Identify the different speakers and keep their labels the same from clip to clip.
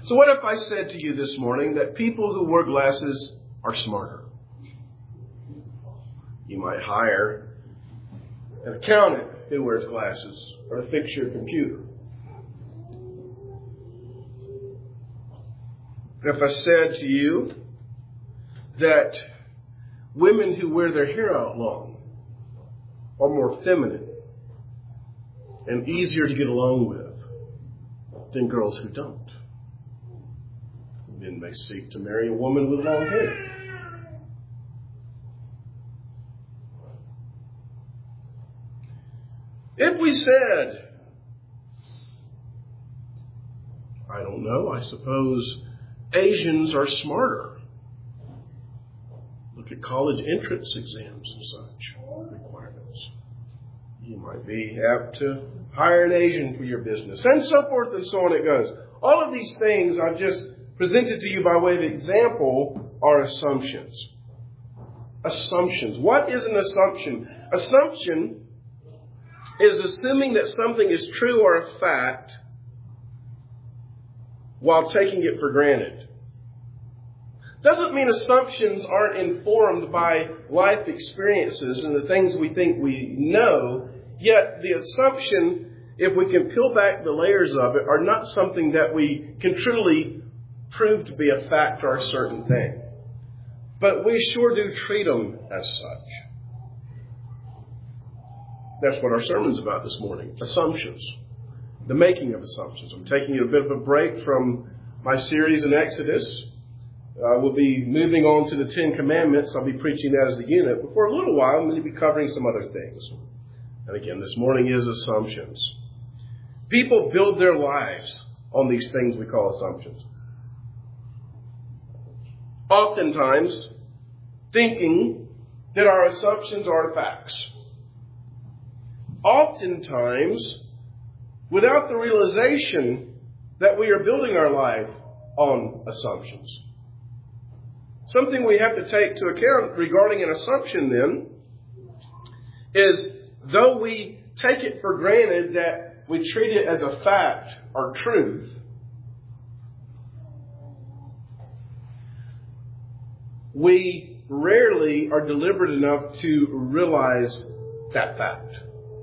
Speaker 1: So what if I said to you this morning that people who wear glasses are smarter? You might hire an accountant who wears glasses or to fix your computer. If I said to you that women who wear their hair out long are more feminine and easier to get along with than girls who don't. Men may seek to marry a woman with long hair. If we said, I don't know, I suppose Asians are smarter. Look at college entrance exams and such requirements. You might be apt to hire an Asian for your business, and so forth and so on it goes. All of these things I've just presented to you by way of example are assumptions. Assumptions. What is an assumption? Assumption is assuming that something is true or a fact while taking it for granted. Doesn't mean assumptions aren't informed by life experiences and the things we think we know, yet the assumption, if we can peel back the layers of it, are not something that we can truly prove to be a fact or a certain thing. But we sure do treat them as such. That's what our sermon's about this morning. Assumptions. The making of assumptions. I'm taking a bit of a break from my series in Exodus. We'll be moving on to the Ten Commandments. I'll be preaching that as a unit. But for a little while, I'm going to be covering some other things. And again, this morning is assumptions. People build their lives on these things we call assumptions. Oftentimes, thinking that our assumptions are facts. Oftentimes, without the realization that we are building our life on assumptions. Something we have to take to account regarding an assumption then is, though we take it for granted that we treat it as a fact or truth, we rarely are deliberate enough to realize that fact.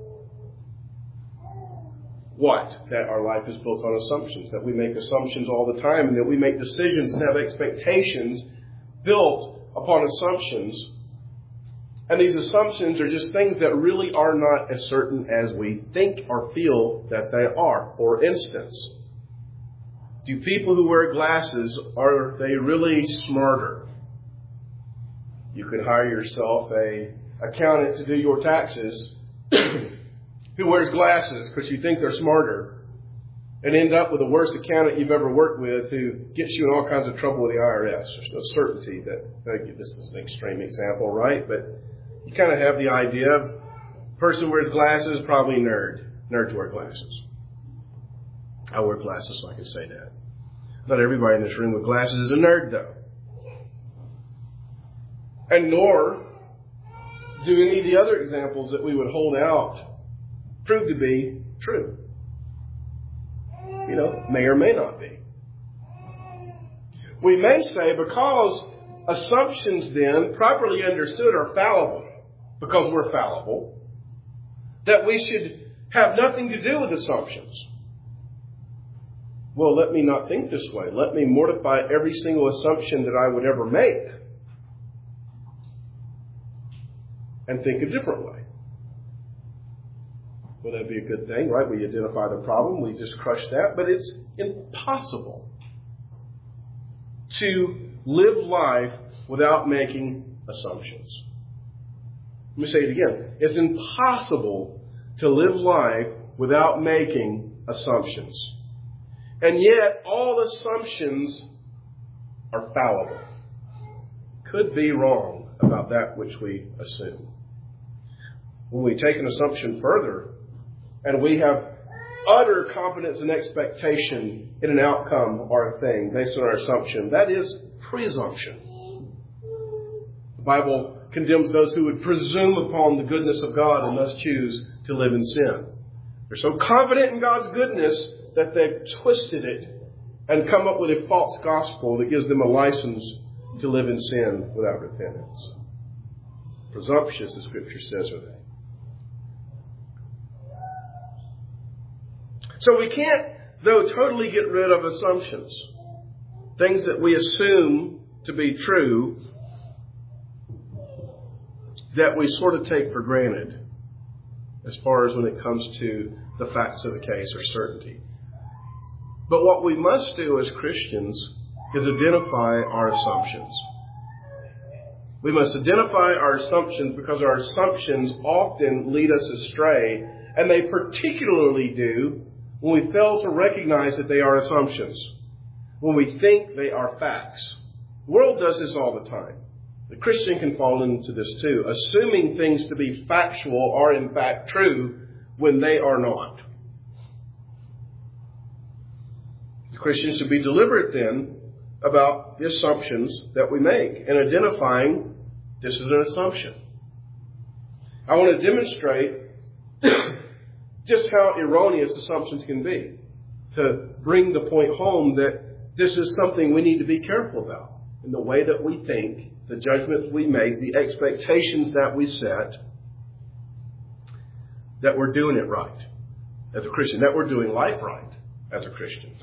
Speaker 1: What? That our life is built on assumptions, that we make assumptions all the time, and that we make decisions and have expectations built upon assumptions. And these assumptions are just things that really are not as certain as we think or feel that they are. For instance, do people who wear glasses, are they really smarter? You could hire yourself an accountant to do your taxes who wears glasses because you think they're smarter, and end up with the worst accountant you've ever worked with who gets you in all kinds of trouble with the IRS. There's no certainty that, this is an extreme example, right? But you kind of have the idea of person wears glasses, probably nerd. Nerds wear glasses. I wear glasses, so I can say that. Not everybody in this room with glasses is a nerd, though. And nor do any of the other examples that we would hold out prove to be true. May or may not be. We may say because assumptions then, properly understood, are fallible, because we're fallible, that we should have nothing to do with assumptions. Well, let me not think this way. Let me mortify every single assumption that I would ever make and think a different way. Well, that'd be a good thing, right? We identify the problem, we just crush that. But it's impossible to live life without making assumptions. Let me say it again. It's impossible to live life without making assumptions. And yet, all assumptions are fallible. Could be wrong about that which we assume. When we take an assumption further, and we have utter confidence and expectation in an outcome or a thing based on our assumption, that is presumption. The Bible condemns those who would presume upon the goodness of God and thus choose to live in sin. They're so confident in God's goodness that they've twisted it and come up with a false gospel that gives them a license to live in sin without repentance. Presumptuous, the Scripture says, are they. So we can't, though, totally get rid of assumptions. Things that we assume to be true that we sort of take for granted as far as when it comes to the facts of the case or certainty. But what we must do as Christians is identify our assumptions. We must identify our assumptions because our assumptions often lead us astray, and they particularly do when we fail to recognize that they are assumptions, when we think they are facts. The world does this all the time. The Christian can fall into this too, assuming things to be factual are in fact true when they are not. The Christian should be deliberate then about the assumptions that we make and identifying this is an assumption. I want to demonstrate just how erroneous assumptions can be to bring the point home that this is something we need to be careful about in the way that we think, the judgments we make, the expectations that we set, that we're doing it right as a Christian, that we're doing life right as a Christian.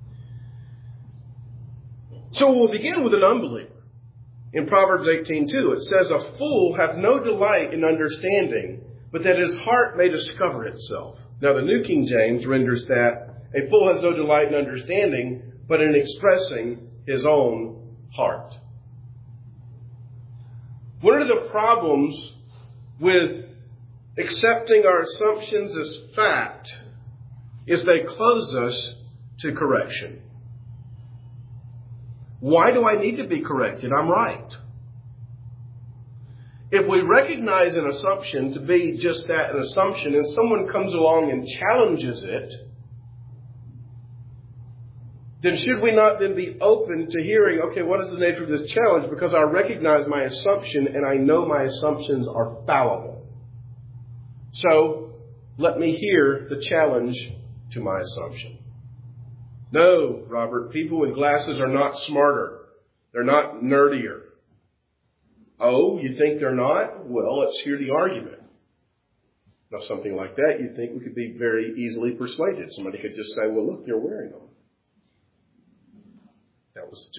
Speaker 1: So we'll begin with an unbeliever. In Proverbs 18:2, it says, "A fool hath no delight in understanding, but that his heart may discover itself." Now the New King James renders that, "A fool has no delight in understanding, but in expressing his own heart." One of the problems with accepting our assumptions as fact is they close us to correction. Why do I need to be corrected? I'm right. If we recognize an assumption to be just that, an assumption, and someone comes along and challenges it, then should we not then be open to hearing, okay, what is the nature of this challenge? Because I recognize my assumption and I know my assumptions are fallible. So let me hear the challenge to my assumption. No, Robert, people with glasses are not smarter. They're not nerdier. Oh, you think they're not? Well, let's hear the argument. Now, something like that, you'd think we could be very easily persuaded. Somebody could just say, well, look, you're wearing them. That was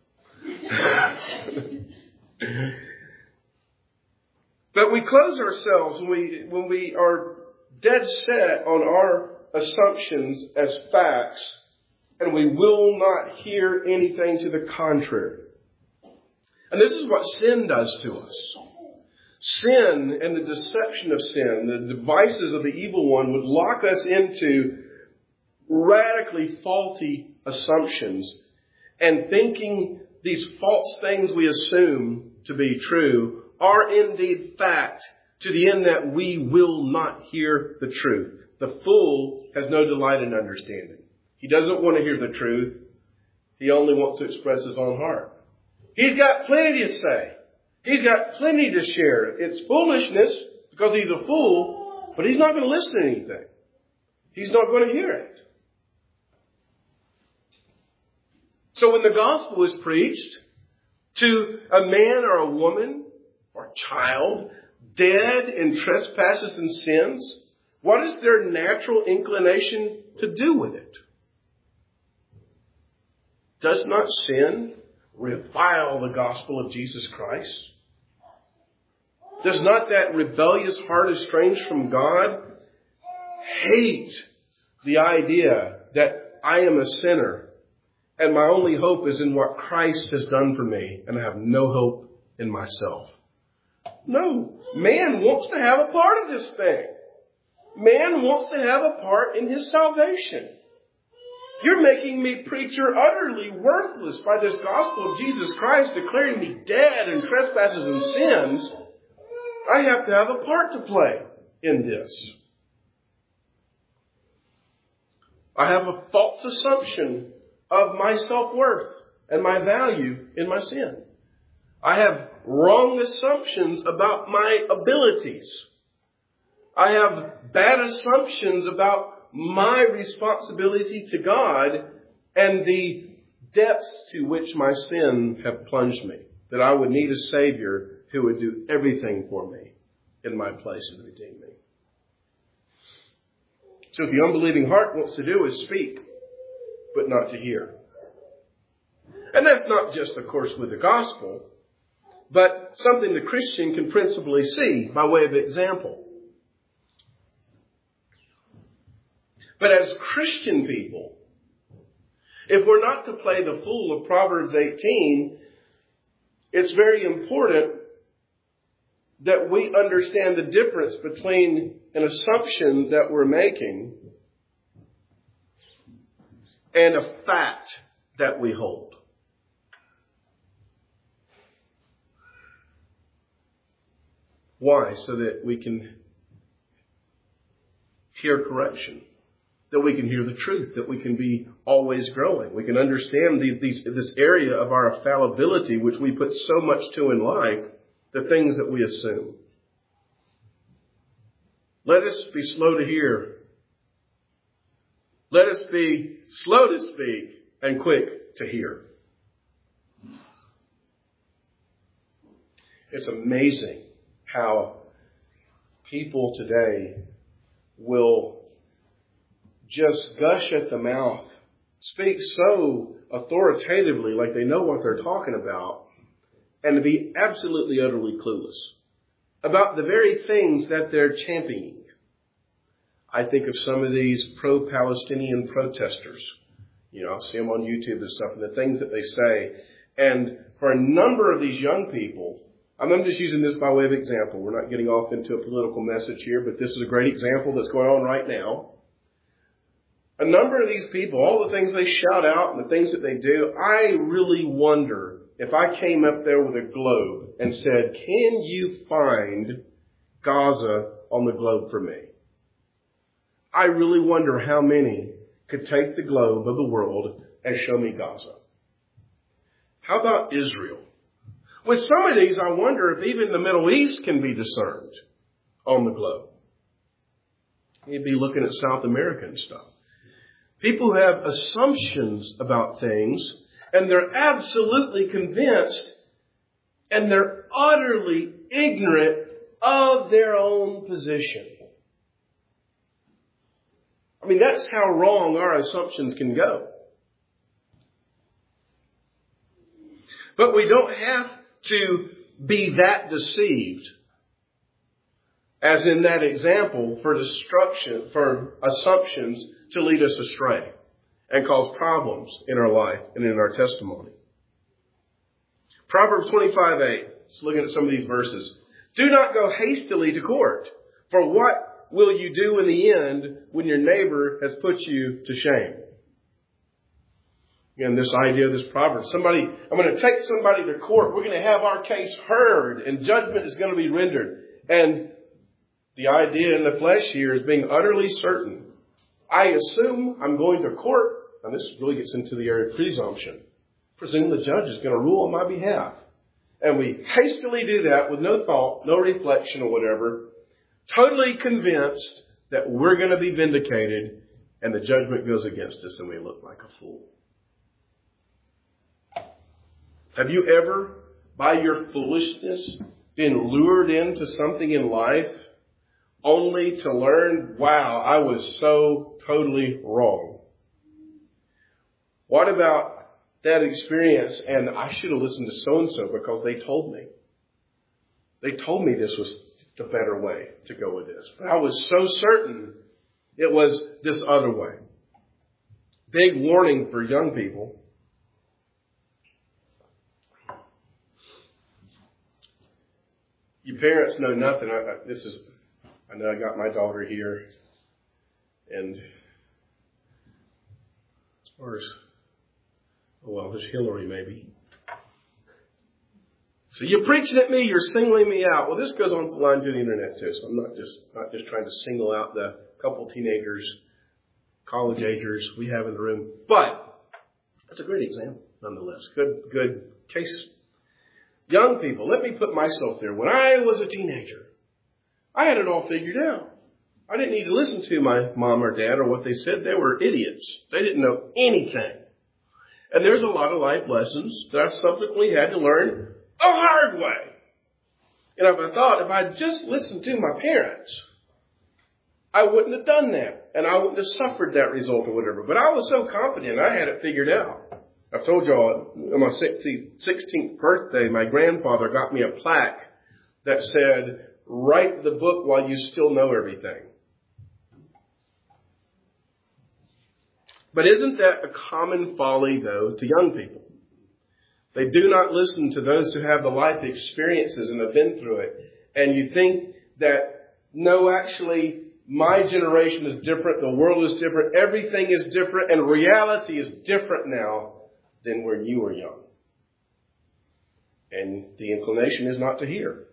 Speaker 1: a joke. But we close ourselves when we are dead set on our assumptions as facts, and we will not hear anything to the contrary. And this is what sin does to us. Sin and the deception of sin, the devices of the evil one, would lock us into radically faulty assumptions and thinking these false things we assume to be true are indeed fact, to the end that we will not hear the truth. The fool has no delight in understanding. He doesn't want to hear the truth. He only wants to express his own heart. He's got plenty to say. He's got plenty to share. It's foolishness because he's a fool, but he's not going to listen to anything. He's not going to hear it. So when the gospel is preached to a man or a woman or a child dead in trespasses and sins, what is their natural inclination to do with it? Does not sin revile the gospel of Jesus Christ? Does not that rebellious heart estranged from God hate the idea that I am a sinner and my only hope is in what Christ has done for me and I have no hope in myself? No. Man wants to have a part of this thing. Man wants to have a part in his salvation. You're making me, preacher, utterly worthless by this gospel of Jesus Christ, declaring me dead in trespasses and sins. I have to have a part to play in this. I have a false assumption of my self-worth and my value in my sin. I have wrong assumptions about my abilities. I have bad assumptions about my responsibility to God and the depths to which my sin have plunged me, that I would need a Savior who would do everything for me in my place and redeem me. So what the unbelieving heart wants to do is speak, but not to hear. And that's not just, of course, with the gospel, but something the Christian can principally see by way of example. But as Christian people, if we're not to play the fool of Proverbs 18, it's very important that we understand the difference between an assumption that we're making and a fact that we hold. Why? So that we can hear correction, that we can hear the truth, that we can be always growing. We can understand this area of our fallibility, which we put so much to in life, the things that we assume. Let us be slow to hear. Let us be slow to speak and quick to hear. It's amazing how people today will just gush at the mouth, speak so authoritatively like they know what they're talking about, and to be absolutely, utterly clueless about the very things that they're championing. I think of some of these pro-Palestinian protesters. I see them on YouTube and stuff, and the things that they say. And for a number of these young people, I'm just using this by way of example. We're not getting off into a political message here, but this is a great example that's going on right now. A number of these people, all the things they shout out and the things that they do, I really wonder if I came up there with a globe and said, can you find Gaza on the globe for me? I really wonder how many could take the globe of the world and show me Gaza. How about Israel? With some of these, I wonder if even the Middle East can be discerned on the globe. You'd be looking at South America and stuff. People have assumptions about things, and they're absolutely convinced, and they're utterly ignorant of their own position. I mean, that's how wrong our assumptions can go. But we don't have to be that deceived, as in that example, for destruction, for assumptions to lead us astray and cause problems in our life and in our testimony. Proverbs 25:8. Let's look at some of these verses. Do not go hastily to court, for what will you do in the end when your neighbor has put you to shame? Again, this idea of this proverb. I'm going to take somebody to court. We're going to have our case heard and judgment is going to be rendered. And the idea in the flesh here is being utterly certain. I assume I'm going to court, and this really gets into the area of presumption. Presume the judge is going to rule on my behalf. And we hastily do that with no thought, no reflection or whatever, totally convinced that we're going to be vindicated, and the judgment goes against us and we look like a fool. Have you ever, by your foolishness, been lured into something in life only to learn, wow, I was so totally wrong? What about that experience, and I should have listened to so-and-so because they told me. They told me this was the better way to go with this. But I was so certain it was this other way. Big warning for young people. You parents know nothing. I know I got my daughter here, and as far as, there's Hillary maybe. So you're preaching at me, you're singling me out. Well, this goes on to line to the internet too, so I'm not just trying to single out the couple teenagers, college agers we have in the room. But that's a great example, nonetheless. Good case. Young people, let me put myself there. When I was a teenager, I had it all figured out. I didn't need to listen to my mom or dad or what they said. They were idiots. They didn't know anything. And there's a lot of life lessons that I subsequently had to learn a hard way. And if I thought, if I'd just listened to my parents, I wouldn't have done that. And I wouldn't have suffered that result or whatever. But I was so confident I had it figured out. I've told y'all, on my 16th birthday, my grandfather got me a plaque that said, "Write the book while you still know everything." But isn't that a common folly, though, to young people? They do not listen to those who have the life experiences and have been through it. And you think that, no, actually, my generation is different, the world is different, everything is different, and reality is different now than when you were young. And the inclination is not to hear.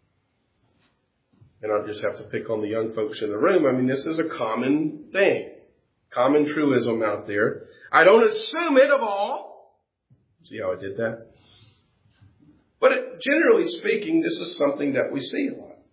Speaker 1: And I'll just have to pick on the young folks in the room. I mean, this is a common thing. Common truism out there. I don't assume it of all. See how I did that? But generally speaking, this is something that we see a lot.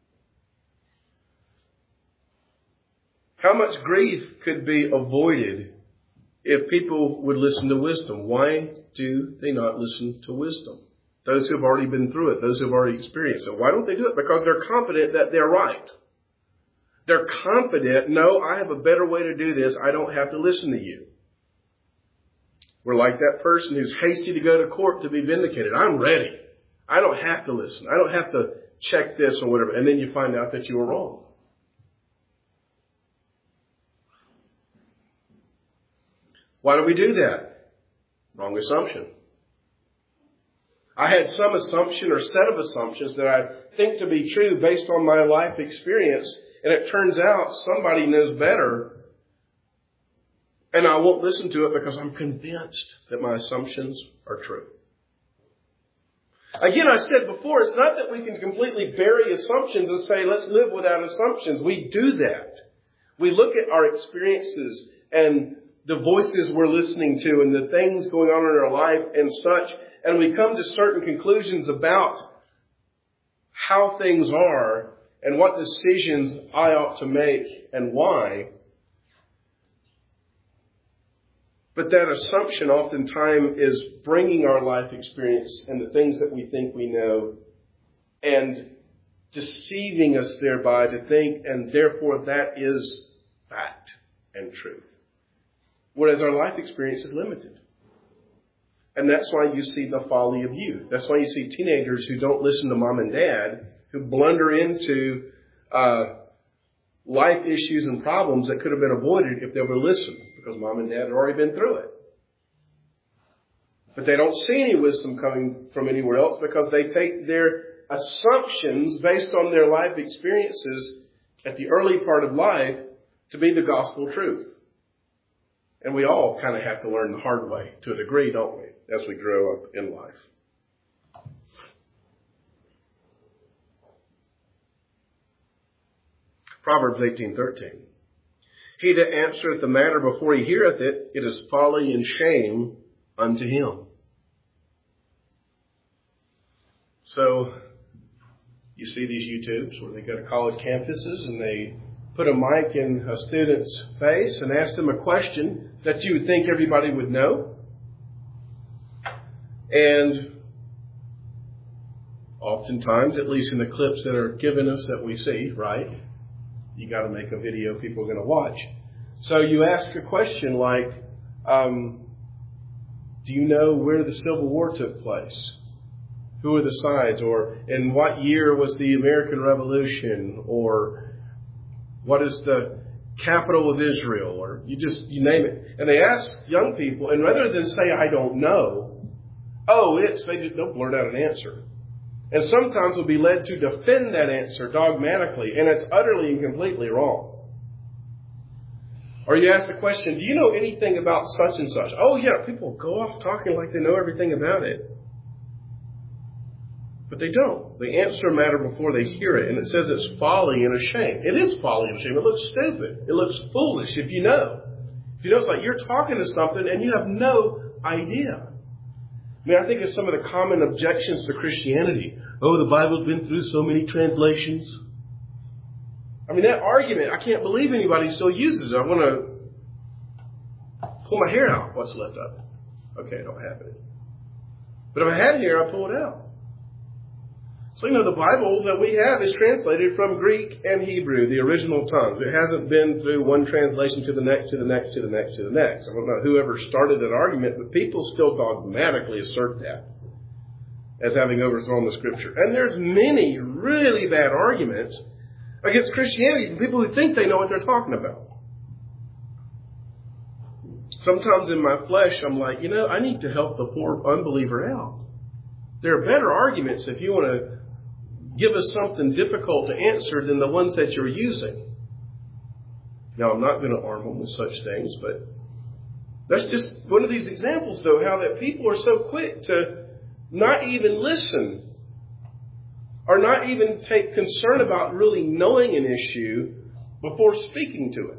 Speaker 1: How much grief could be avoided if people would listen to wisdom? Why do they not listen to wisdom? Those who have already been through it, those who have already experienced it. Why don't they do it? Because they're confident that they're right. They're confident, no, I have a better way to do this. I don't have to listen to you. We're like that person who's hasty to go to court to be vindicated. I'm ready. I don't have to listen. I don't have to check this or whatever. And then you find out that you were wrong. Why do we do that? Wrong assumption. I had some assumption or set of assumptions that I think to be true based on my life experience. And it turns out somebody knows better. And I won't listen to it because I'm convinced that my assumptions are true. Again, I said before, it's not that we can completely bury assumptions and say, let's live without assumptions. We do that. We look at our experiences and the voices we're listening to and the things going on in our life and such, and we come to certain conclusions about how things are and what decisions I ought to make and why. But that assumption oftentimes is bringing our life experience and the things that we think we know and deceiving us thereby to think, and therefore that is fact and truth. Whereas our life experience is limited. And that's why you see the folly of youth. That's why you see teenagers who don't listen to mom and dad, who blunder into life issues and problems that could have been avoided if they were listened, because mom and dad had already been through it. But they don't see any wisdom coming from anywhere else because they take their assumptions based on their life experiences at the early part of life to be the gospel truth. And we all kind of have to learn the hard way to a degree, don't we, as we grow up in life. Proverbs 18:13. He that answereth the matter before he heareth it, it is folly and shame unto him. So, you see these YouTubes where they go to college campuses and they put a mic in a student's face and ask them a question that you would think everybody would know. And oftentimes, at least in the clips that are given us that we see, right? You got to make a video people are going to watch. So you ask a question like, do you know where the Civil War took place? Who are the sides? Or in what year was the American Revolution? Or what is the capital of Israel? Or you name it. And they ask young people, and rather than say, I don't know, they'll blurt out an answer. And sometimes will be led to defend that answer dogmatically, and it's utterly and completely wrong. Or you ask the question, do you know anything about such and such? Oh yeah, people go off talking like they know everything about it. But they don't. They answer a matter before they hear it, and it says it's folly and a shame. It is folly and shame. It looks stupid. It looks foolish if you know. If you know, it's like you're talking to something and you have no idea. I mean, I think of some of the common objections to Christianity. Oh, the Bible's been through so many translations. I mean, that argument, I can't believe anybody still uses it. I want to pull my hair out, what's left of it. Okay, I don't have it. But if I had it here, I'd pull it out. So, the Bible that we have is translated from Greek and Hebrew, the original tongues. It hasn't been through one translation to the next, to the next, to the next, to the next. I don't know whoever started that argument, but people still dogmatically assert that as having overthrown the Scripture. And there's many really bad arguments against Christianity from people who think they know what they're talking about. Sometimes in my flesh, I'm like, I need to help the poor unbeliever out. There are better arguments if you want to give us something difficult to answer than the ones that you're using. Now, I'm not going to arm them with such things, but that's just one of these examples, though, how that people are so quick to not even listen or not even take concern about really knowing an issue before speaking to it.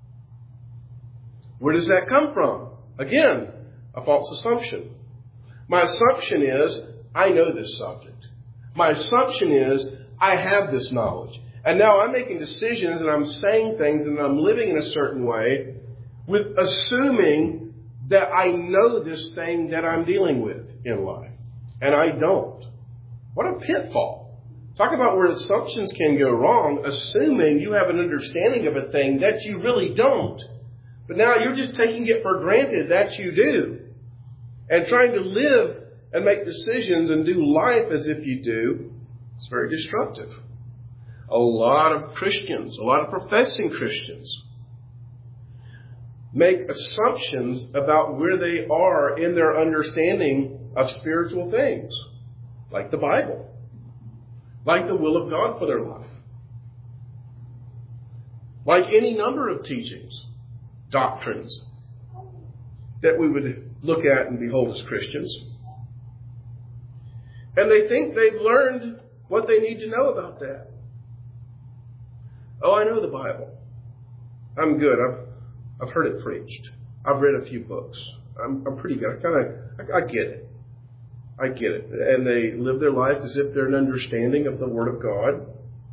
Speaker 1: Where does that come from? Again, a false assumption. My assumption is, I know this subject. My assumption is, I have this knowledge. And now I'm making decisions and I'm saying things and I'm living in a certain way with assuming that I know this thing that I'm dealing with in life. And I don't. What a pitfall. Talk about where assumptions can go wrong, assuming you have an understanding of a thing that you really don't. But now you're just taking it for granted that you do. And trying to live and make decisions and do life as if you do, it's very destructive. A lot of Christians, a lot of professing Christians, make assumptions about where they are in their understanding of spiritual things, like the Bible, like the will of God for their life, like any number of teachings, doctrines that we would look at and behold as Christians. And they think they've learned what they need to know about that. Oh, I know the Bible. I'm good. I've heard it preached. I've read a few books. I'm pretty good. I get it. I get it. And they live their life as if they're an understanding of the Word of God.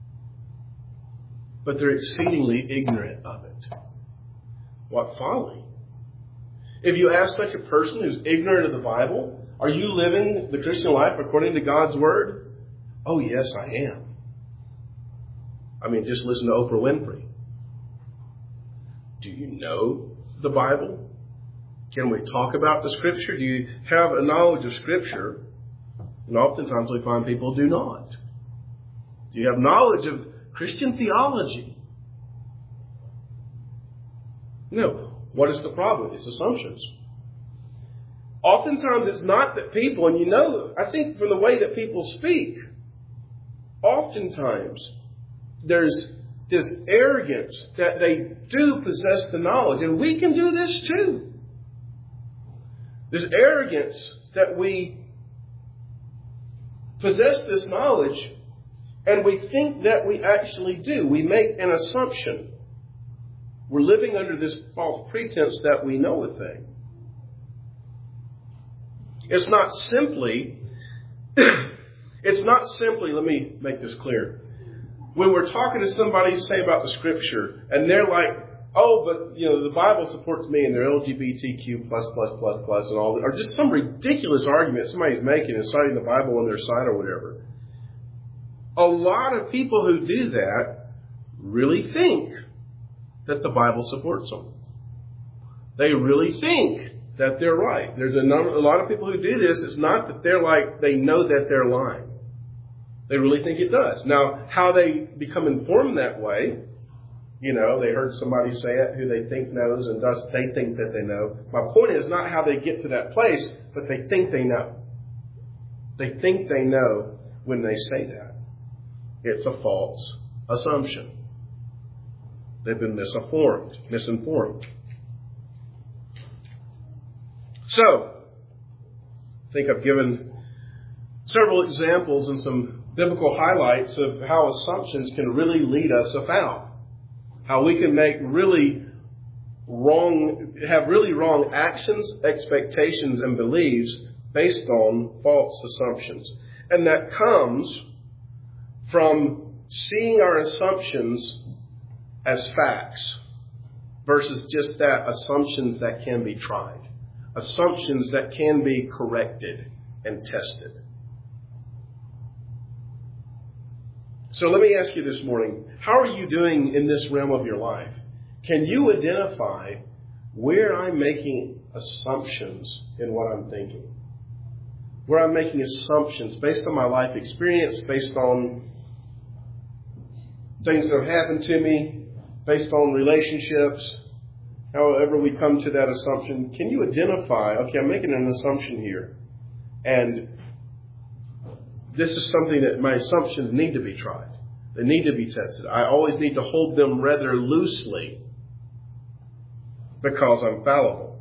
Speaker 1: But they're exceedingly ignorant of it. What folly. If you ask such a person who's ignorant of the Bible, are you living the Christian life according to God's Word? Oh, yes, I am. I mean, just listen to Oprah Winfrey. Do you know the Bible? Can we talk about the Scripture? Do you have a knowledge of Scripture? And oftentimes we find people do not. Do you have knowledge of Christian theology? No. What is the problem? It's assumptions. Oftentimes it's not that people, and I think from the way that people speak, oftentimes there's this arrogance that they do possess the knowledge. And we can do this too. This arrogance that we possess this knowledge and we think that we actually do. We make an assumption. We're living under this false pretense that we know a thing. It's not simply, let me make this clear. When we're talking to somebody, say, about the Scripture, and they're like, oh, but, the Bible supports me and they're LGBTQ++++ and all that, or just some ridiculous argument somebody's making and citing the Bible on their side or whatever. A lot of people who do that really think that the Bible supports them. They really think that they're right. There's a lot of people who do this. It's not that they know that they're lying. They really think it does. Now, how they become informed that way, they heard somebody say it who they think knows, and thus they think that they know. My point is not how they get to that place, but they think they know. They think they know when they say that. It's a false assumption. They've been misinformed. So, I think I've given several examples and some biblical highlights of how assumptions can really lead us afoul. How we can have really wrong actions, expectations, and beliefs based on false assumptions. And that comes from seeing our assumptions as facts versus just that assumptions that can be tried. assumptions that can be corrected and tested. So let me ask you this morning, how are you doing in this realm of your life? Can you identify where I'm making assumptions in what I'm thinking? Where I'm making assumptions based on my life experience, based on things that have happened to me, based on relationships, however we come to that assumption. Can you identify, okay, I'm making an assumption here, and this is something that my assumptions need to be tried. They need to be tested. I always need to hold them rather loosely because I'm fallible.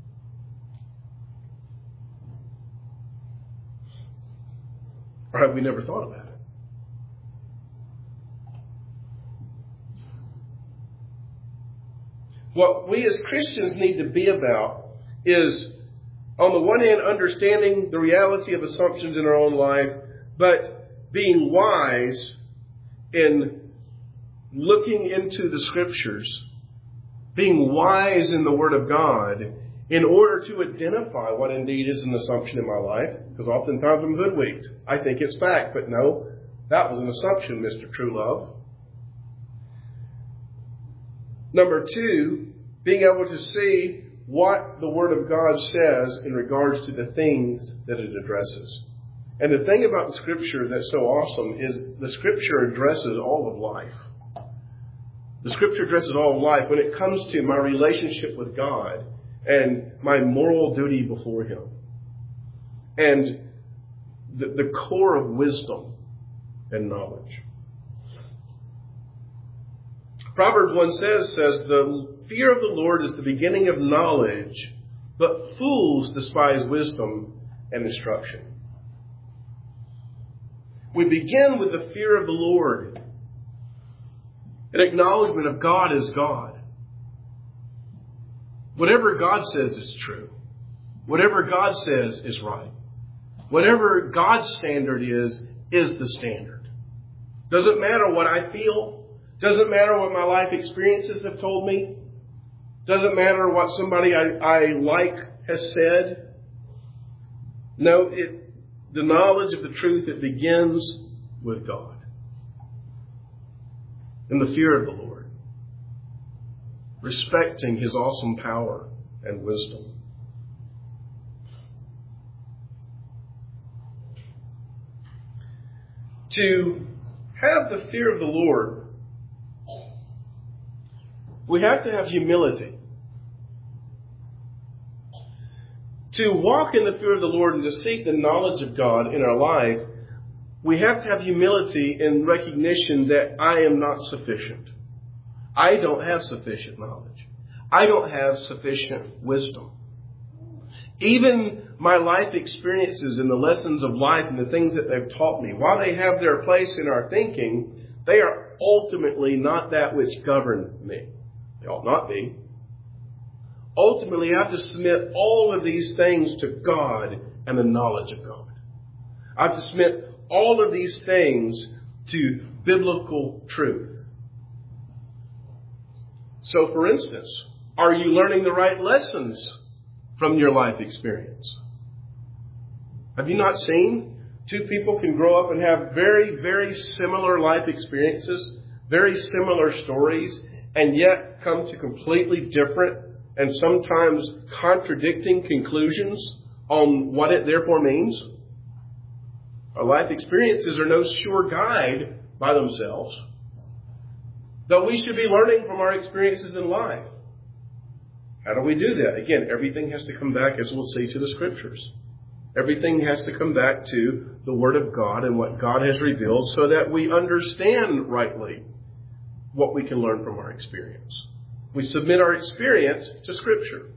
Speaker 1: Or have we never thought about it? What we as Christians need to be about is, on the one hand, understanding the reality of assumptions in our own life, but being wise in looking into the Scriptures, being wise in the Word of God, in order to identify what indeed is an assumption in my life, because oftentimes I'm hoodwinked. I think it's fact, but no, that was an assumption, Mr. Truelove. Number two, being able to see what the Word of God says in regards to the things that it addresses. And the thing about the Scripture that's so awesome is the Scripture addresses all of life. The Scripture addresses all of life when it comes to my relationship with God and my moral duty before Him. And the core of wisdom and knowledge. Proverbs 1 says, the fear of the Lord is the beginning of knowledge, but fools despise wisdom and instruction. We begin with the fear of the Lord, an acknowledgement of God as God. Whatever God says is true. Whatever God says is right. Whatever God's standard is the standard. Doesn't matter what I feel. Doesn't matter what my life experiences have told me. Doesn't matter what somebody I like has said. No, the knowledge of the truth, it begins with God. In the fear of the Lord. Respecting His awesome power and wisdom. To have the fear of the Lord, we have to have humility. To walk in the fear of the Lord and to seek the knowledge of God in our life, we have to have humility in recognition that I am not sufficient. I don't have sufficient knowledge. I don't have sufficient wisdom. Even my life experiences and the lessons of life and the things that they've taught me, while they have their place in our thinking, they are ultimately not that which govern me. They ought not be. Ultimately, I have to submit all of these things to God and the knowledge of God. I have to submit all of these things to biblical truth. So, for instance, are you learning the right lessons from your life experience? Have you not seen two people can grow up and have very, very similar life experiences, very similar stories, and yet come to completely different and sometimes contradicting conclusions on what it therefore means? Our life experiences are no sure guide by themselves, though we should be learning from our experiences in life. How do we do that? Again, everything has to come back, as we'll see, to the Scriptures. Everything has to come back to the Word of God and what God has revealed so that we understand rightly what we can learn from our experience. We submit our experience to Scripture.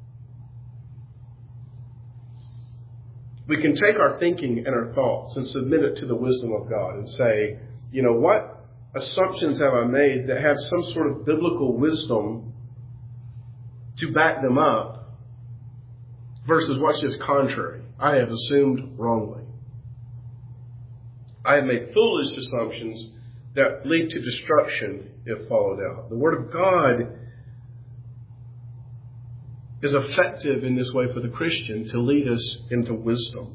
Speaker 1: We can take our thinking and our thoughts and submit it to the wisdom of God and say, you know, what assumptions have I made that have some sort of biblical wisdom to back them up versus what's just contrary? I have assumed wrongly. I have made foolish assumptions that lead to destruction if followed out. The Word of God is effective in this way for the Christian to lead us into wisdom.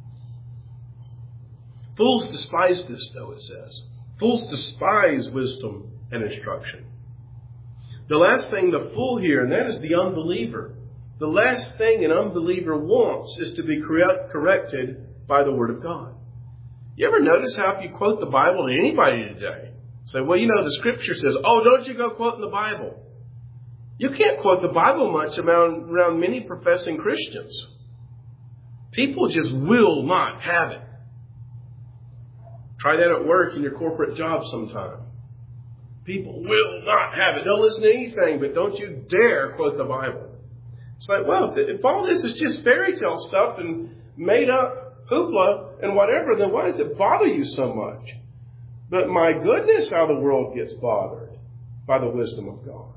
Speaker 1: Fools despise this, though, it says. Fools despise wisdom and instruction. The last thing the fool here, and that is the unbeliever. The last thing an unbeliever wants is to be corrected by the Word of God. You ever notice how if you quote the Bible to anybody today, say, well, you know, the Scripture says, oh, don't you go quoting the Bible. You can't quote the Bible much around many professing Christians. People just will not have it. Try that at work in your corporate job sometime. People will not have it. Don't listen to anything, but don't you dare quote the Bible. It's like, well, if all this is just fairy tale stuff and made up hoopla and whatever, then why does it bother you so much? But my goodness, how the world gets bothered by the wisdom of God.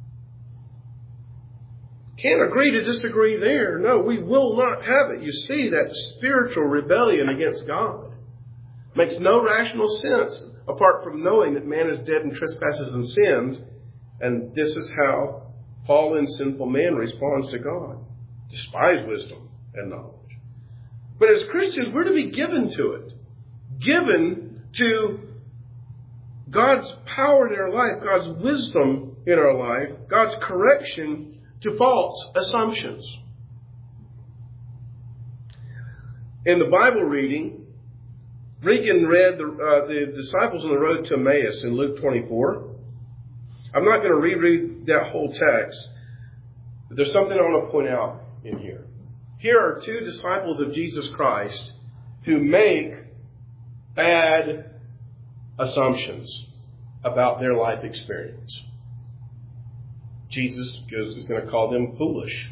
Speaker 1: Can't agree to disagree there. No, we will not have it. You see that spiritual rebellion against God makes no rational sense apart from knowing that man is dead in trespasses and sins. And this is how fallen, sinful man responds to God. Despise wisdom and knowledge. But as Christians, we're to be given to it. Given to God's power in our life, God's wisdom in our life, God's correction to false assumptions. In the Bible reading, Regan read the disciples on the road to Emmaus in Luke 24. I'm not going to reread that whole text, but there's something I want to point out in here. Here are two disciples of Jesus Christ who make bad assumptions about their life experience. Jesus is going to call them foolish.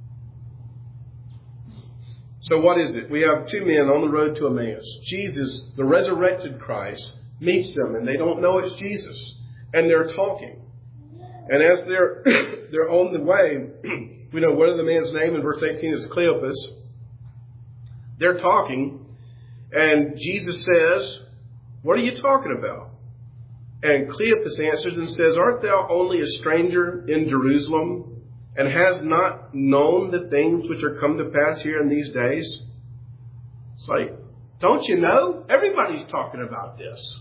Speaker 1: So what is it? We have two men on the road to Emmaus. Jesus, the resurrected Christ, meets them, and they don't know it's Jesus. And they're talking. And as they're on the way, we know what is the man's name in verse 18 is Cleopas. They're talking, and Jesus says, what are you talking about? And Cleopas answers and says, art thou only a stranger in Jerusalem, and has not known the things which are come to pass here in these days? It's like, don't you know? Everybody's talking about this.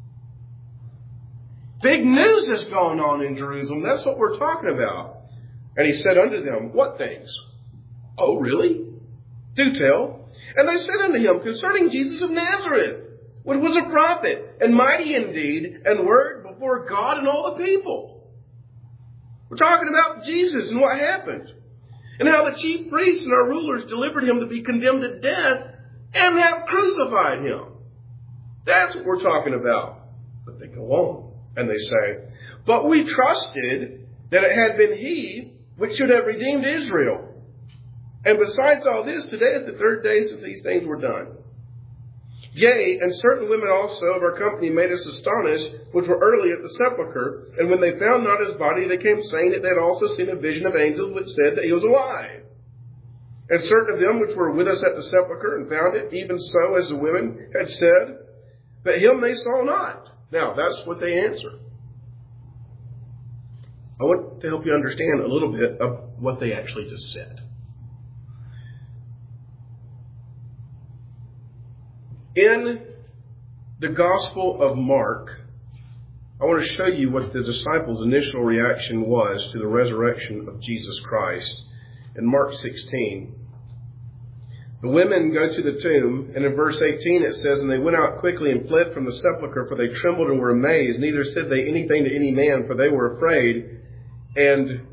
Speaker 1: Big news is going on in Jerusalem. That's what we're talking about. And he said unto them, what things? Oh, really? Do tell. And they said unto him, concerning Jesus of Nazareth, which was a prophet, and mighty in deed and word before God and all the people. We're talking about Jesus and what happened. And how the chief priests and our rulers delivered him to be condemned to death and have crucified him. That's what we're talking about. But they go on and they say, but we trusted that it had been he which should have redeemed Israel. And besides all this, today is the third day since these things were done. Yea, and certain women also of our company made us astonished, which were early at the sepulchre. And when they found not his body, they came saying that they had also seen a vision of angels which said that he was alive. And certain of them which were with us at the sepulchre and found it, even so as the women had said, but him they saw not. Now, that's what they answer. I want to help you understand a little bit of what they actually just said. In the Gospel of Mark, I want to show you what the disciples' initial reaction was to the resurrection of Jesus Christ. In Mark 16, the women go to the tomb, and in verse 18 it says, and they went out quickly and fled from the sepulchre, for they trembled and were amazed. Neither said they anything to any man, for they were afraid. And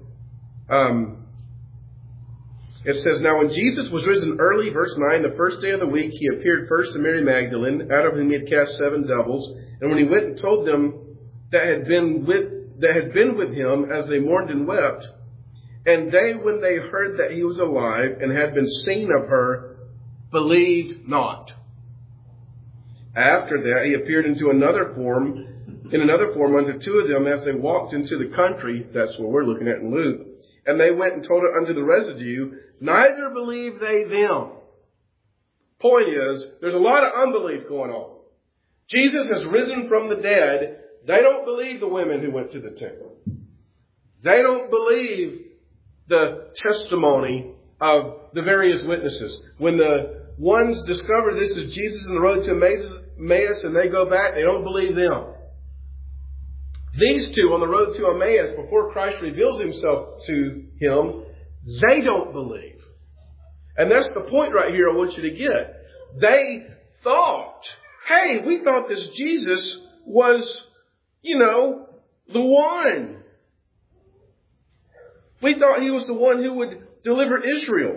Speaker 1: it says, now when Jesus was risen early, verse 9, the first day of the week, he appeared first to Mary Magdalene, out of whom he had cast 7 devils. And when he went and told them that had been with him as they mourned and wept, and they, when they heard that he was alive and had been seen of her, believed not. After that, he appeared in another form unto 2 of them as they walked into the country. That's what we're looking at in Luke. And they went and told it unto the residue. Neither believed they them. Point is, there's a lot of unbelief going on. Jesus has risen from the dead. They don't believe the women who went to the tomb. They don't believe the testimony of the various witnesses. When the ones discover this is Jesus on the road to Emmaus and they go back, they don't believe them. These two on the road to Emmaus, before Christ reveals himself to him, they don't believe. And that's the point right here I want you to get. They thought, hey, we thought this Jesus was, the one. We thought he was the one who would deliver Israel.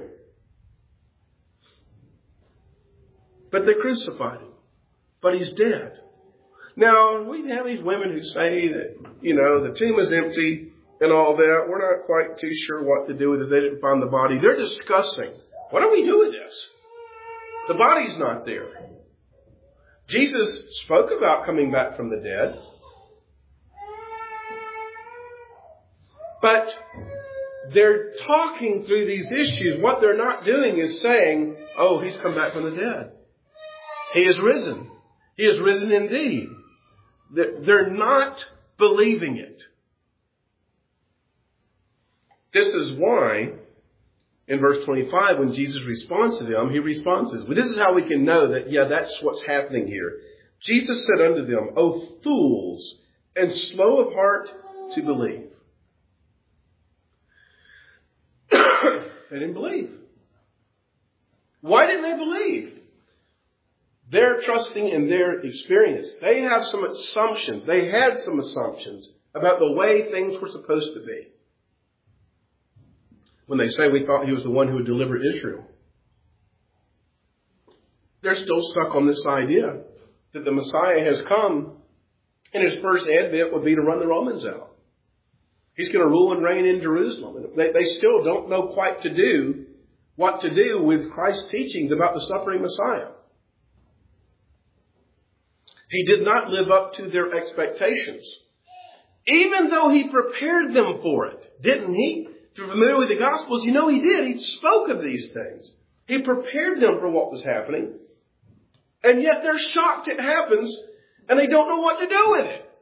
Speaker 1: But they crucified him. But he's dead. Now, we have these women who say that, the tomb is empty and all that. We're not quite too sure what to do with this. They didn't find the body. They're discussing, what do we do with this? The body's not there. Jesus spoke about coming back from the dead. But they're talking through these issues. What they're not doing is saying, oh, he's come back from the dead. He is risen. He is risen indeed. They're not believing it. This is why, in verse 25, when Jesus responds to them, he responds this. Well, this is how we can know that, that's what's happening here. Jesus said unto them, O fools, and slow of heart to believe. They didn't believe. Why didn't they believe? They're trusting in their experience. They have some assumptions. They had some assumptions about the way things were supposed to be. When they say we thought he was the one who would deliver Israel. They're still stuck on this idea that the Messiah has come and his first advent would be to run the Romans out. He's going to rule and reign in Jerusalem. They still don't know quite what to do with Christ's teachings about the suffering Messiah. He did not live up to their expectations. Even though he prepared them for it. Didn't he? If you're familiar with the Gospels, he did. He spoke of these things. He prepared them for what was happening. And yet they're shocked it happens and they don't know what to do with it.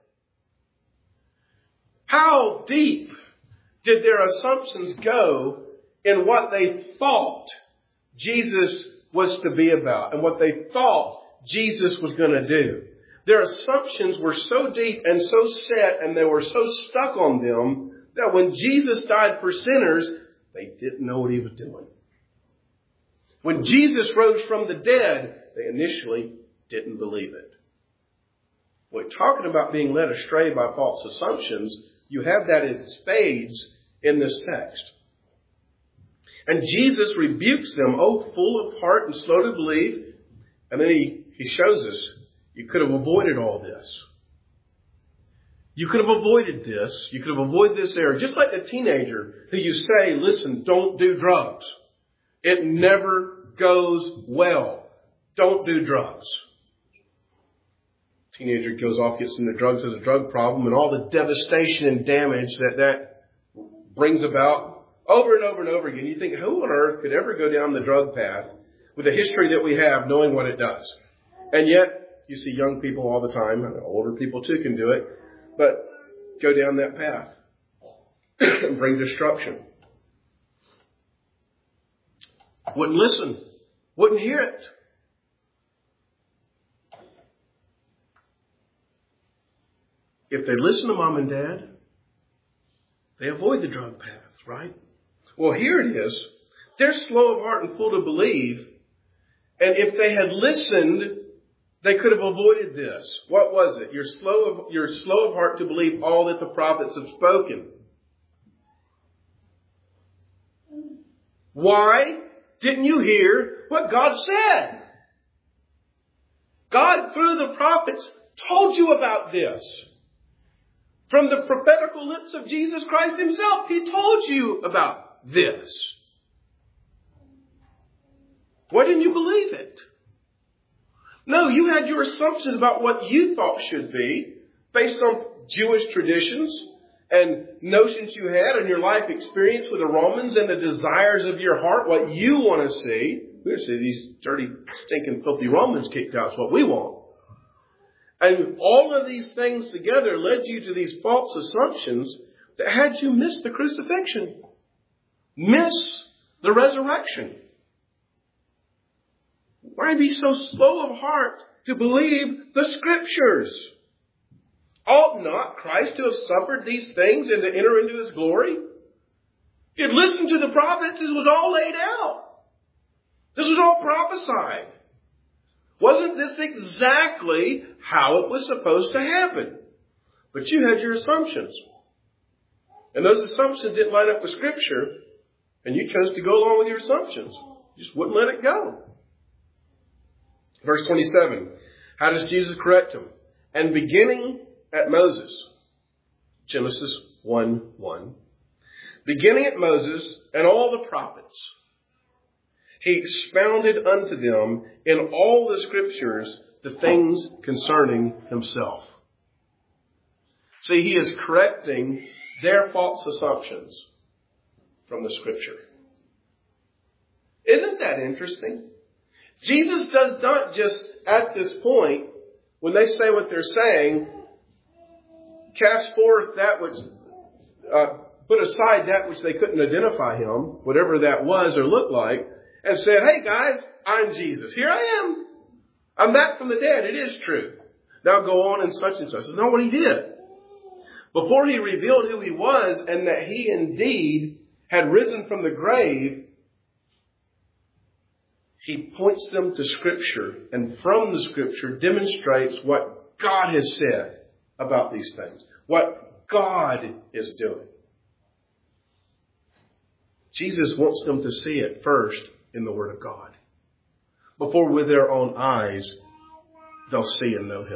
Speaker 1: How deep did their assumptions go in what they thought Jesus was to be about and what they thought Jesus was going to do? Their assumptions were so deep and so set and they were so stuck on them that when Jesus died for sinners, they didn't know what he was doing. When Jesus rose from the dead, they initially didn't believe it. We're talking about being led astray by false assumptions. You have that in spades in this text. And Jesus rebukes them, oh, full of heart and slow to believe. And then he shows us, you could have avoided all this. You could have avoided this. You could have avoided this error. Just like a teenager who you say, listen, don't do drugs. It never goes well. Don't do drugs. Teenager goes off, gets into drugs, has a drug problem, and all the devastation and damage that brings about over and over and over again. You think, who on earth could ever go down the drug path with the history that we have, knowing what it does? And yet, you see young people all the time, and older people too can do it, but go down that path and bring destruction. Wouldn't listen. Wouldn't hear it. If they listen to mom and dad, they avoid the drug path, right? Well, here it is. They're slow of heart and full to believe. And if they had listened, they could have avoided this. What was it? You're slow of heart to believe all that the prophets have spoken. Why didn't you hear what God said? God, through the prophets, told you about this. From the prophetical lips of Jesus Christ himself, he told you about this. Why didn't you believe it? No, you had your assumptions about what you thought should be based on Jewish traditions and notions you had in your life experience with the Romans and the desires of your heart, what you want to see. We're going to see these dirty, stinking, filthy Romans kicked out is what we want. And all of these things together led you to these false assumptions that had you miss the crucifixion. miss the resurrection? Why be so slow of heart to believe the Scriptures? Ought not Christ to have suffered these things and to enter into His glory? If you'd listened to the prophets, this was all laid out. This was all prophesied. Wasn't this exactly how it was supposed to happen? But you had your assumptions. And those assumptions didn't line up with Scripture. And you chose to go along with your assumptions. You just wouldn't let it go. Verse 27. How does Jesus correct him? And beginning at Moses. Genesis 1:1. Beginning at Moses and all the prophets, he expounded unto them in all the Scriptures the things concerning himself. See, he is correcting their false assumptions from the Scripture. Isn't that interesting? Jesus does not just, at this point, when they say what they're saying, cast forth that which, put aside that which they couldn't identify him, whatever that was or looked like, and said, hey guys, I'm Jesus. Here I am. I'm back from the dead. It is true. Now go on and such and such. That's not what he did. Before he revealed who he was and that he indeed had risen from the grave, he points them to Scripture, and from the Scripture demonstrates what God has said about these things, what God is doing. Jesus wants them to see it first in the Word of God, before with their own eyes they'll see and know Him.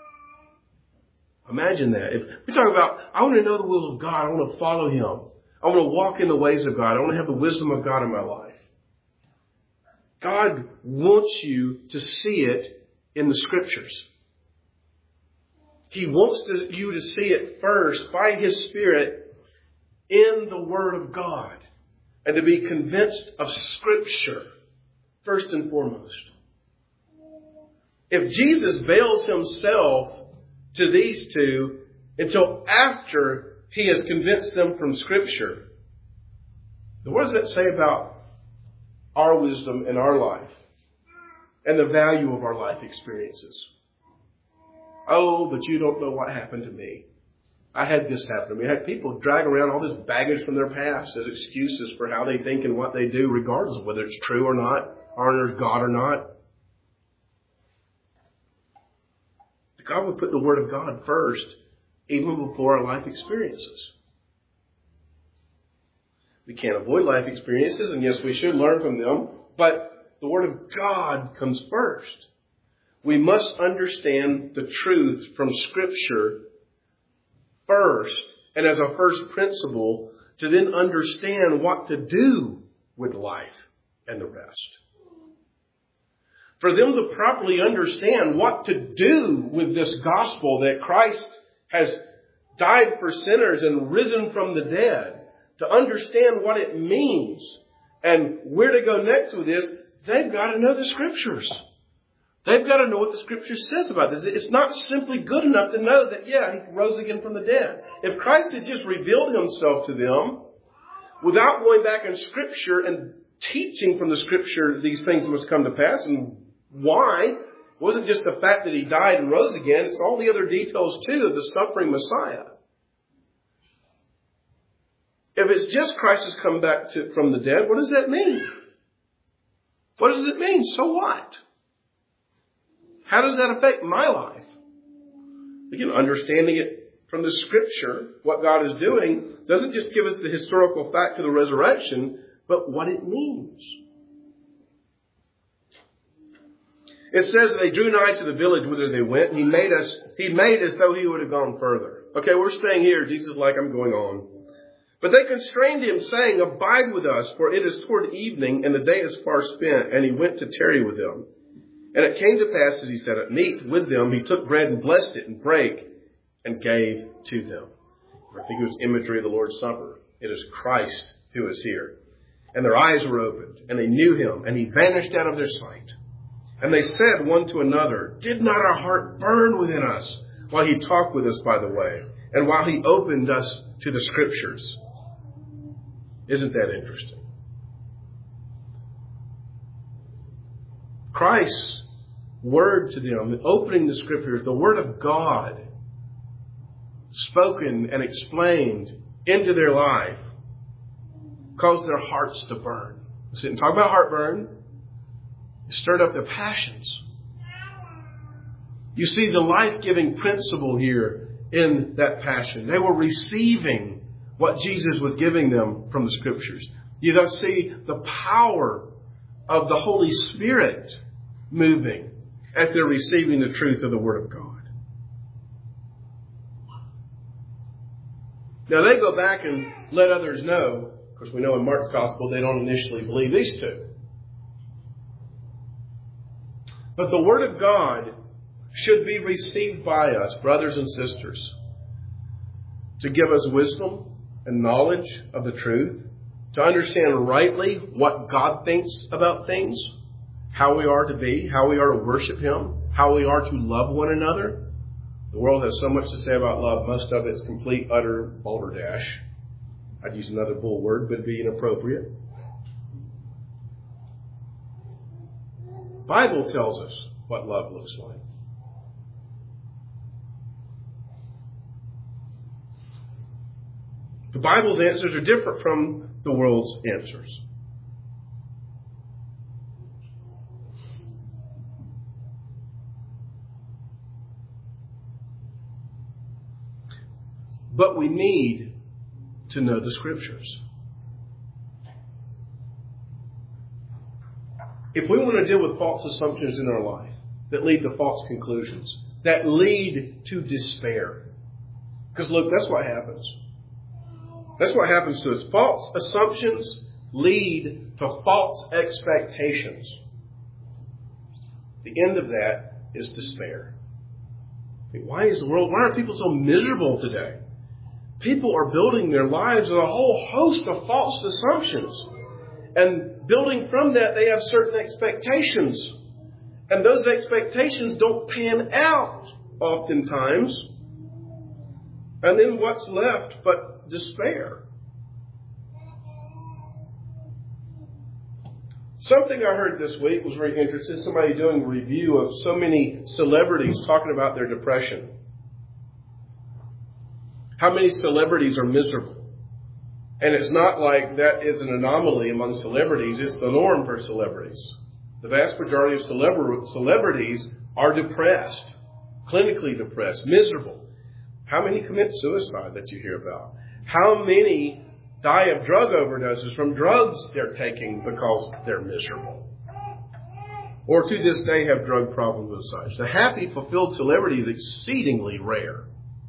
Speaker 1: Imagine that. If we talk about, I want to know the will of God, I want to follow Him, I want to walk in the ways of God, I want to have the wisdom of God in my life. God wants you to see it in the Scriptures. He wants you to see it first by His Spirit in the Word of God, and to be convinced of Scripture first and foremost. If Jesus veils Himself to these two until after He has convinced them from Scripture, then what does that say about our wisdom in our life and the value of our life experiences? Oh, but you don't know what happened to me. I had this happen to me. I had people drag around all this baggage from their past as excuses for how they think and what they do, regardless of whether it's true or not, or there's God or not. God would put the Word of God first, even before our life experiences. We can't avoid life experiences, and yes, we should learn from them, but the Word of God comes first. We must understand the truth from Scripture first, and as a first principle, to then understand what to do with life and the rest. For them to properly understand what to do with this gospel that Christ has died for sinners and risen from the dead, to understand what it means and where to go next with this, they've got to know the Scriptures. They've got to know what the Scripture says about this. It's not simply good enough to know that, yeah, He rose again from the dead. If Christ had just revealed Himself to them without going back in Scripture and teaching from the Scripture these things must come to pass, and why? It wasn't just the fact that He died and rose again. It's all the other details, too, of the suffering Messiah. If it's just Christ has come back from the dead, what does that mean? What does it mean? So what? How does that affect my life? Again, understanding it from the Scripture, what God is doing, doesn't just give us the historical fact of the resurrection, but what it means. It says they drew nigh to the village whither they went. He made as though He would have gone further. Okay, we're staying here. Jesus is like, I'm going on. But they constrained Him, saying, abide with us, for it is toward evening, and the day is far spent. And He went to tarry with them. And it came to pass, as He sat at meat with them, He took bread and blessed it and brake and gave to them. I think it was imagery of the Lord's Supper. It is Christ who is here. And their eyes were opened, and they knew Him, and He vanished out of their sight. And they said one to another, did not our heart burn within us while He talked with us by the way, and while He opened us to the Scriptures? Isn't that interesting? Christ's word to them, opening the Scriptures, the Word of God, spoken and explained into their life, caused their hearts to burn. Let's sit and talk about heartburn. It stirred up their passions. You see the life-giving principle here in that passion. They were receiving what Jesus was giving them from the Scriptures. You thus see the power of the Holy Spirit moving as they're receiving the truth of the Word of God. Now they go back and let others know. Of course, we know in Mark's Gospel they don't initially believe these two. But the Word of God should be received by us, brothers and sisters, to give us wisdom and knowledge of the truth, to understand rightly what God thinks about things, how we are to be, how we are to worship Him, how we are to love one another. The world has so much to say about love. Most of it's complete, utter balderdash. I'd use another bull word, but it'd be inappropriate. The Bible tells us what love looks like. The Bible's answers are different from the world's answers. But we need to know the Scriptures. If we want to deal with false assumptions in our life that lead to false conclusions, that lead to despair. Because look, that's what happens. That's what happens to us. False assumptions lead to false expectations. The end of that is despair. Why are people so miserable today? People are building their lives on a whole host of false assumptions. And building from that, they have certain expectations. And those expectations don't pan out oftentimes. And then what's left but despair? Something I heard this week was very interesting. Somebody doing a review of so many celebrities talking about their depression. How many celebrities are miserable? And it's not like that is an anomaly among celebrities. It's the norm for celebrities. The vast majority of celebrities are depressed, clinically depressed, miserable. How many commit suicide that you hear about? How many die of drug overdoses from drugs they're taking because they're miserable? Or to this day have drug problems and such. The happy, fulfilled celebrity is exceedingly rare.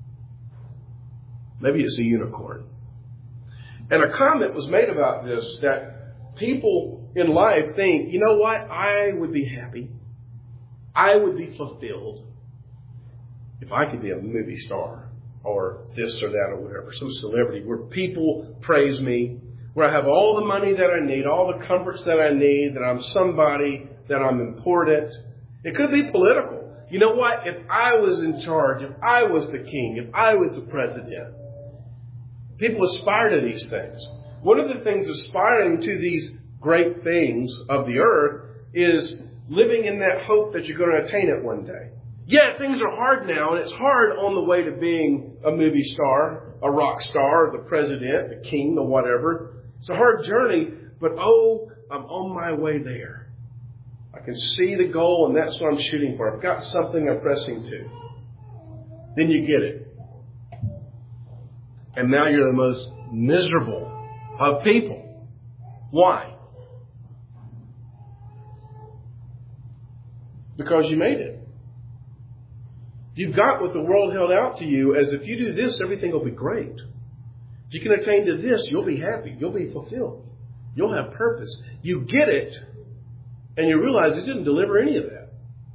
Speaker 1: Maybe it's a unicorn. And a comment was made about this, that people in life think, you know what, I would be happy, I would be fulfilled if I could be a movie star or this or that or whatever, some celebrity where people praise me, where I have all the money that I need, all the comforts that I need, that I'm somebody, that I'm important. It could be political. You know what, if I was in charge, if I was the king, if I was the president. People aspire to these things. One of the things aspiring to these great things of the earth is living in that hope that you're going to attain it one day. Yeah, things are hard now, and it's hard on the way to being a movie star, a rock star, the president, the king, the whatever. It's a hard journey, but I'm on my way there. I can see the goal, and that's what I'm shooting for. I've got something I'm pressing to. Then you get it. And now you're the most miserable of people. Why? Because you made it. You've got what the world held out to you as if you do this, everything will be great. If you can attain to this, you'll be happy. You'll be fulfilled. You'll have purpose. You get it, and you realize it didn't deliver any of that.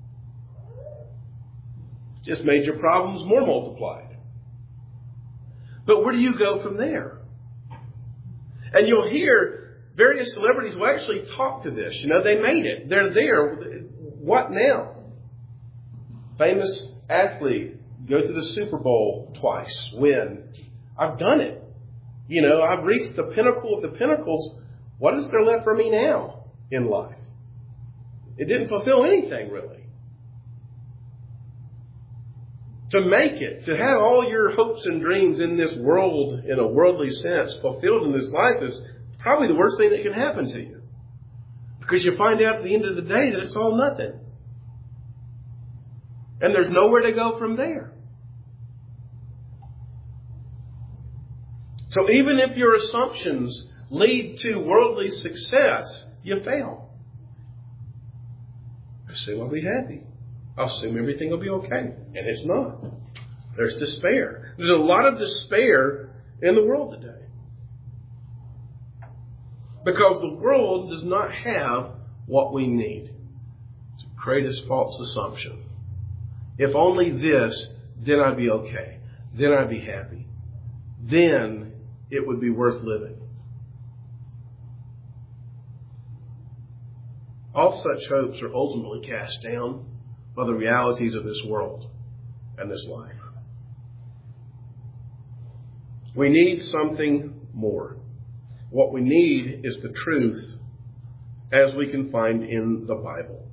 Speaker 1: It just made your problems more multiplied. But where do you go from there? And you'll hear various celebrities will actually talk to this. You know, they made it. They're there. What now? Famous athlete, go to the Super Bowl twice, win. I've done it. I've reached the pinnacle of the pinnacles. What is there left for me now in life? It didn't fulfill anything, really. To make it, to have all your hopes and dreams in this world, in a worldly sense, fulfilled in this life is probably the worst thing that can happen to you. Because you find out at the end of the day that it's all nothing. And there's nowhere to go from there. So even if your assumptions lead to worldly success, you fail. Assume I'll be happy. I'll assume everything will be okay. And it's not. There's despair. There's a lot of despair in the world today. Because the world does not have what we need to create this false assumption. If only this, then I'd be okay. Then I'd be happy. Then it would be worth living. All such hopes are ultimately cast down by the realities of this world and this life. We need something more. What we need is the truth as we can find in the Bible.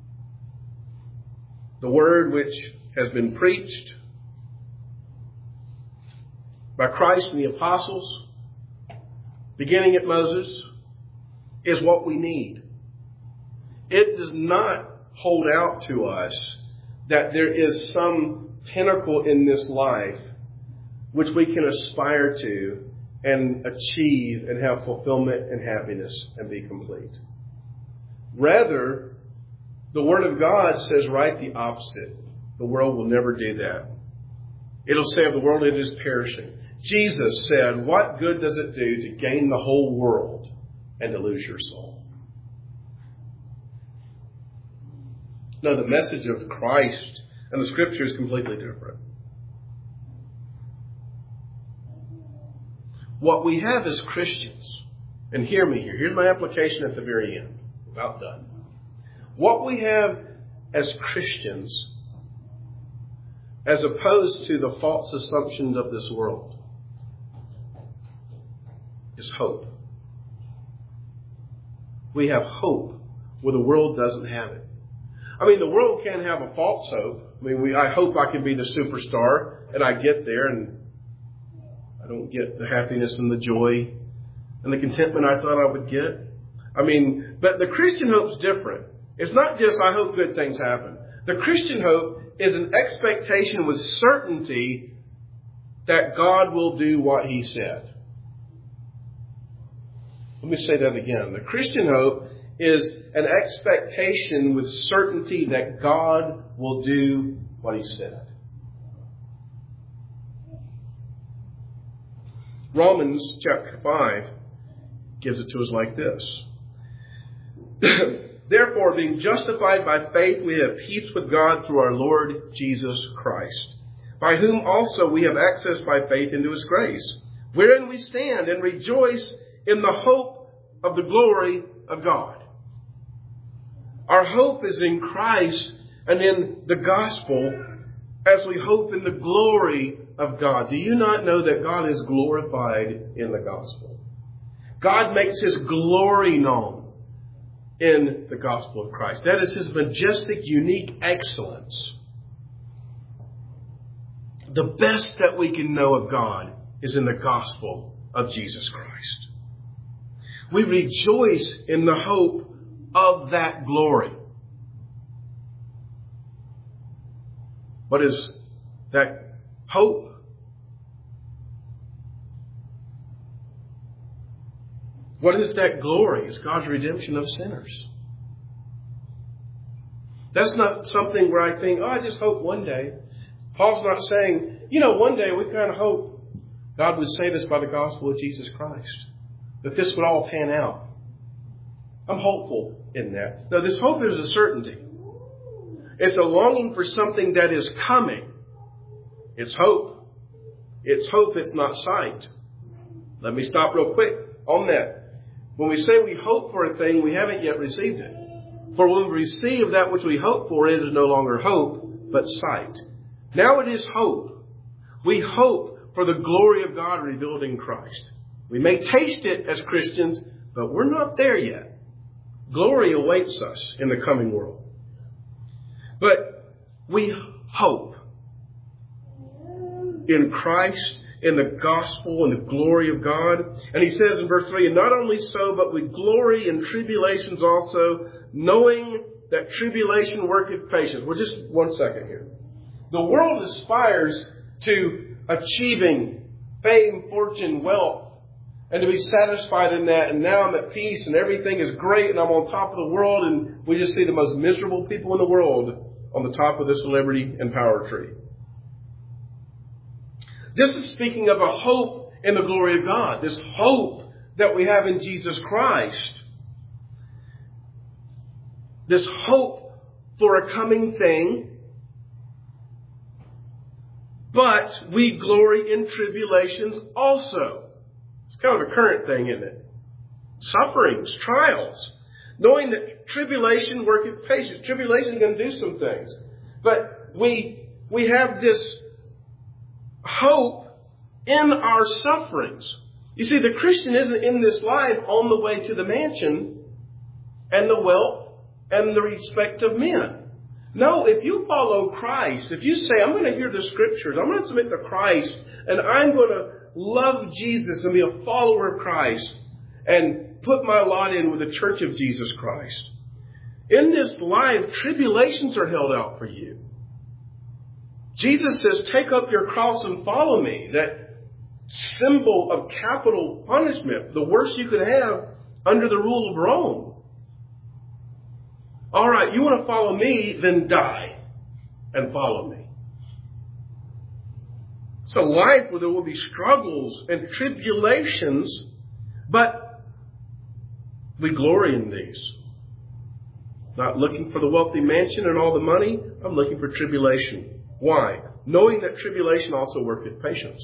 Speaker 1: The word which has been preached by Christ and the apostles, beginning at Moses, is what we need. It does not hold out to us that there is some pinnacle in this life which we can aspire to and achieve and have fulfillment and happiness and be complete. Rather, the Word of God says right the opposite. The world will never do that. It'll say of the world it is perishing. Jesus said, what good does it do to gain the whole world and to lose your soul? No, the message of Christ and the Scripture is completely different. What we have as Christians, and hear me here, here's my application at the very end. About done. What we have as Christians, as opposed to the false assumptions of this world, is hope. We have hope where the world doesn't have it. I mean, the world can have a false hope. I mean, I hope I can be the superstar, and I get there, and I don't get the happiness and the joy and the contentment I thought I would get. I mean, but the Christian hope's different. It's not just, I hope good things happen. The Christian hope is an expectation with certainty that God will do what He said. Let me say that again. The Christian hope is an expectation with certainty that God will do what He said. Romans chapter 5 gives it to us like this. Therefore, being justified by faith, we have peace with God through our Lord Jesus Christ, by whom also we have access by faith into His grace, wherein we stand and rejoice in the hope of the glory of God. Our hope is in Christ and in the gospel as we hope in the glory of God. Do you not know that God is glorified in the gospel? God makes His glory known in the gospel of Christ. That is His majestic, unique excellence. The best that we can know of God is in the gospel of Jesus Christ. We rejoice in the hope of that glory. What is that hope? What is that glory? It's God's redemption of sinners. That's not something where I think, I just hope one day. Paul's not saying, one day we kind of hope God would save us by the gospel of Jesus Christ. That this would all pan out. I'm hopeful in that. No, this hope is a certainty. It's a longing for something that is coming. It's hope. It's hope, it's not sight. Let me stop real quick on that. When we say we hope for a thing, we haven't yet received it. For when we receive that which we hope for, it is no longer hope, but sight. Now it is hope. We hope for the glory of God revealed in Christ. We may taste it as Christians, but we're not there yet. Glory awaits us in the coming world. But we hope in Christ, in the gospel, and the glory of God. And he says in verse 3, and not only so, but we glory in tribulations also, knowing that tribulation worketh patience. Well, just 1 second here. The world aspires to achieving fame, fortune, wealth, and to be satisfied in that. And now I'm at peace and everything is great and I'm on top of the world. And we just see the most miserable people in the world on the top of the celebrity and power tree. This is speaking of a hope in the glory of God. This hope that we have in Jesus Christ. This hope for a coming thing. But we glory in tribulations also. It's kind of a current thing, isn't it? Sufferings, trials. Knowing that tribulation worketh patience. Tribulation is going to do some things. But we have this hope in our sufferings. You see, the Christian isn't in this life on the way to the mansion and the wealth and the respect of men. No, if you follow Christ, if you say, I'm going to hear the Scriptures, I'm going to submit to Christ, and I'm going to love Jesus and be a follower of Christ and put my lot in with the church of Jesus Christ. In this life, tribulations are held out for you. Jesus says, take up your cross and follow me. That symbol of capital punishment, the worst you could have under the rule of Rome. All right, you want to follow me, then die and follow me. It's a life where there will be struggles and tribulations, but we glory in these. Not looking for the wealthy mansion and all the money. I'm looking for tribulation. Why? Knowing that tribulation also worketh patience.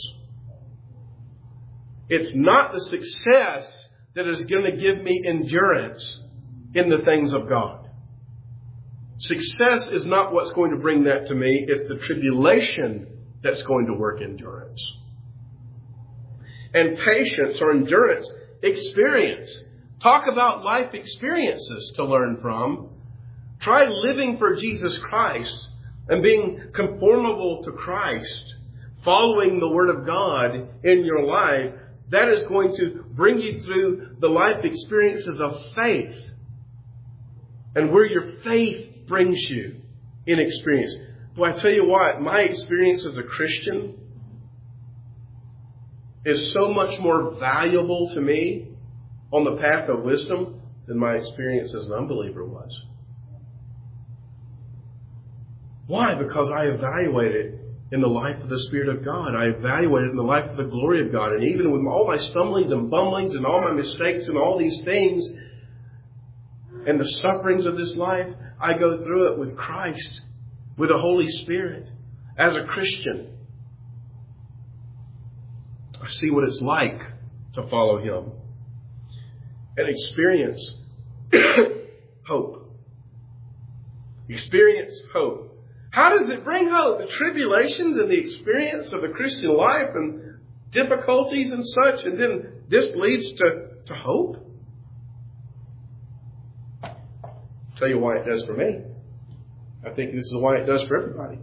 Speaker 1: It's not the success that is going to give me endurance in the things of God. Success is not what's going to bring that to me. It's the tribulation that's going to work endurance. And patience or endurance, experience. Talk about life experiences to learn from. Try living for Jesus Christ and being conformable to Christ, following the Word of God in your life. That is going to bring you through the life experiences of faith. And where your faith brings you in experience. Well, I tell you what, my experience as a Christian is so much more valuable to me on the path of wisdom than my experience as an unbeliever was. Why? Because I evaluate it in the life of the Spirit of God. I evaluate it in the life of the glory of God. And even with all my stumblings and bumblings and all my mistakes and all these things and the sufferings of this life, I go through it with Christ, with the Holy Spirit, as a Christian. I see what it's like to follow Him and experience hope. Experience hope. How does it bring hope? The tribulations and the experience of the Christian life and difficulties and such, and then this leads to hope? I'll tell you why it does for me. I think this is why it does for everybody.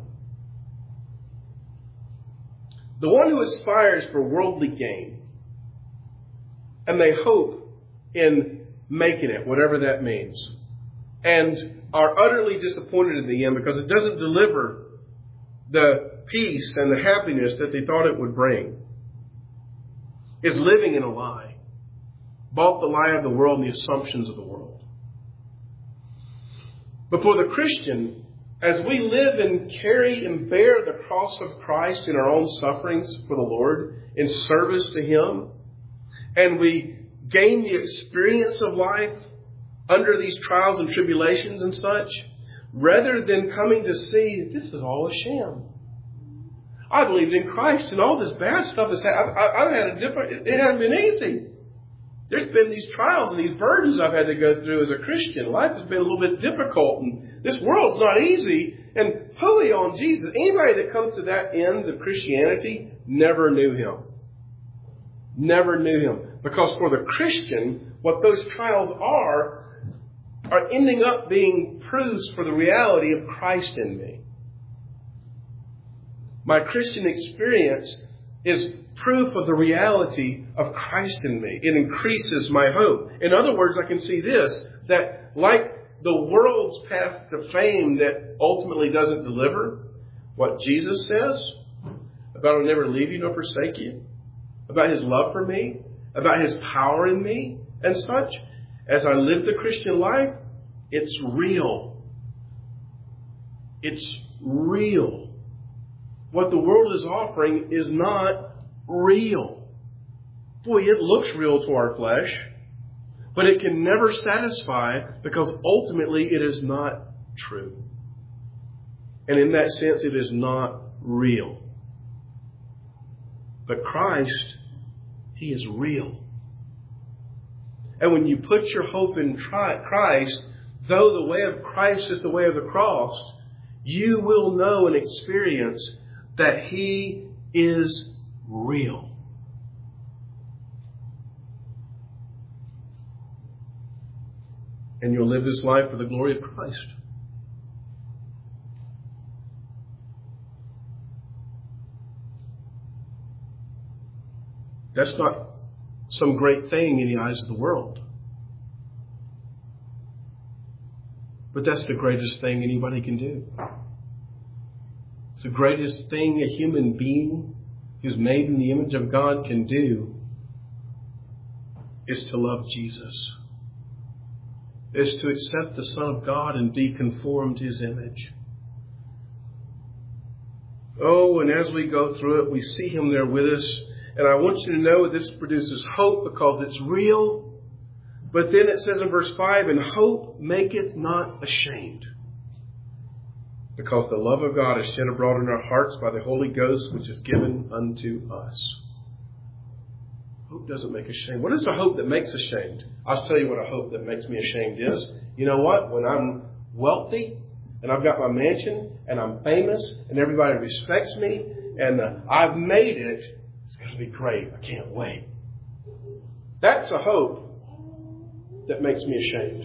Speaker 1: The one who aspires for worldly gain, and they hope in making it, whatever that means, and are utterly disappointed in the end because it doesn't deliver the peace and the happiness that they thought it would bring, is living in a lie. Bought the lie of the world and the assumptions of the world. But for the Christian, as we live and carry and bear the cross of Christ in our own sufferings for the Lord, in service to Him, and we gain the experience of life under these trials and tribulations and such, rather than coming to see this is all a sham. I believed in Christ and all this bad stuff has happened. I've had it hasn't been easy. There's been these trials and these burdens I've had to go through as a Christian. Life has been a little bit difficult and this world's not easy. And fully on Jesus. Anybody that comes to that end of Christianity never knew Him. Never knew Him. Because for the Christian, what those trials are ending up being proofs for the reality of Christ in me. My Christian experience is proof of the reality of Christ in me. It increases my hope. In other words, I can see this, that like the world's path to fame that ultimately doesn't deliver, what Jesus says about I'll never leave you nor forsake you, about His love for me, about His power in me and such, as I live the Christian life, it's real. It's real. What the world is offering is not real. Boy, it looks real to our flesh, but it can never satisfy because ultimately it is not true. And in that sense, it is not real. But Christ, He is real. And when you put your hope in Christ, though the way of Christ is the way of the cross, you will know and experience that He is real. And you'll live this life for the glory of Christ. That's not some great thing in the eyes of the world. But that's the greatest thing anybody can do. It's the greatest thing a human being who's made in the image of God can do is to love Jesus. Is to accept the Son of God and be conformed to His image. Oh, and as we go through it, we see Him there with us. And I want you to know this produces hope because it's real. But then it says in verse 5, and hope maketh not ashamed. Because the love of God is shed abroad in our hearts by the Holy Ghost, which is given unto us. Hope doesn't make ashamed. What is a hope that makes ashamed? I'll tell you what a hope that makes me ashamed is. You know what? When I'm wealthy and I've got my mansion and I'm famous and everybody respects me and I've made it, it's going to be great. I can't wait. That's a hope that makes me ashamed.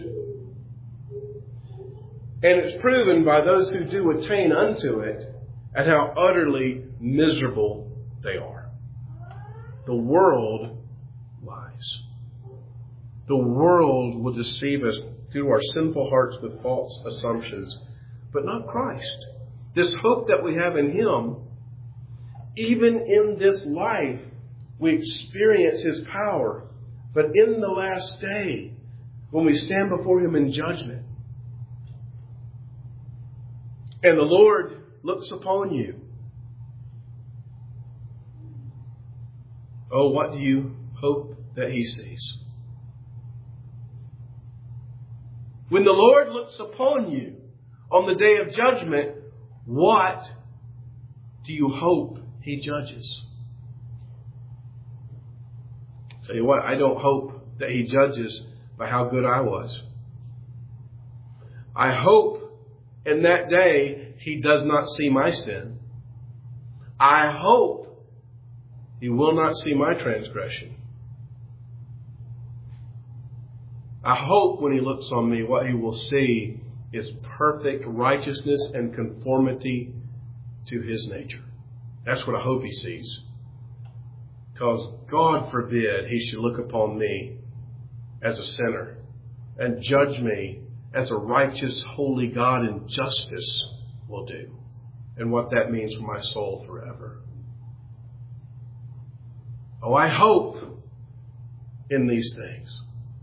Speaker 1: And it's proven by those who do attain unto it and how utterly miserable they are. The world lies. The world will deceive us through our sinful hearts with false assumptions, but not Christ. This hope that we have in Him, even in this life, we experience His power. But in the last day, when we stand before Him in judgment, and the Lord looks upon you, oh, what do you hope that He sees? When the Lord looks upon you on the day of judgment, what do you hope He judges? Tell you what, I don't hope that He judges by how good I was. I hope in that day He does not see my sin. I hope He will not see my transgression. I hope when He looks on me, what He will see is perfect righteousness and conformity to His nature. That's what I hope He sees. Because God forbid He should look upon me as a sinner and judge me as a righteous, holy God in justice will do. And what that means for my soul forever. Oh, I hope in these things.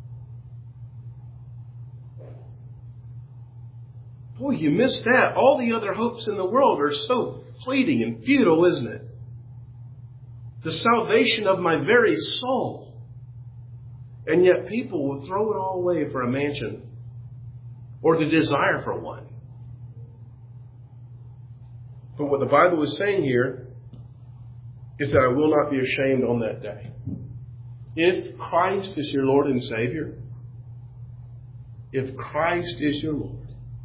Speaker 1: Boy, you missed that. All the other hopes in the world are so fleeting and futile, isn't it? The salvation of my very soul. And yet people will throw it all away for a mansion or the desire for one. But what the Bible is saying here is that I will not be ashamed on that day. If Christ is your Lord and Savior, if Christ is your Lord,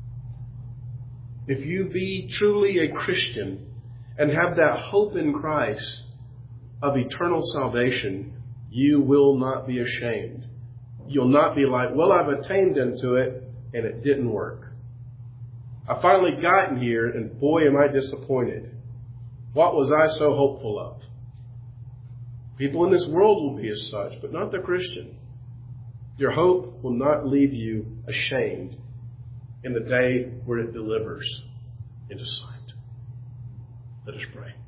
Speaker 1: if you be truly a Christian and have that hope in Christ of eternal salvation, you will not be ashamed. You'll not be like, well, I've attained into it and it didn't work. I finally gotten here and boy, am I disappointed. What was I so hopeful of? People in this world will be as such, but not the Christian. Your hope will not leave you ashamed in the day where it delivers into sight. Let us pray.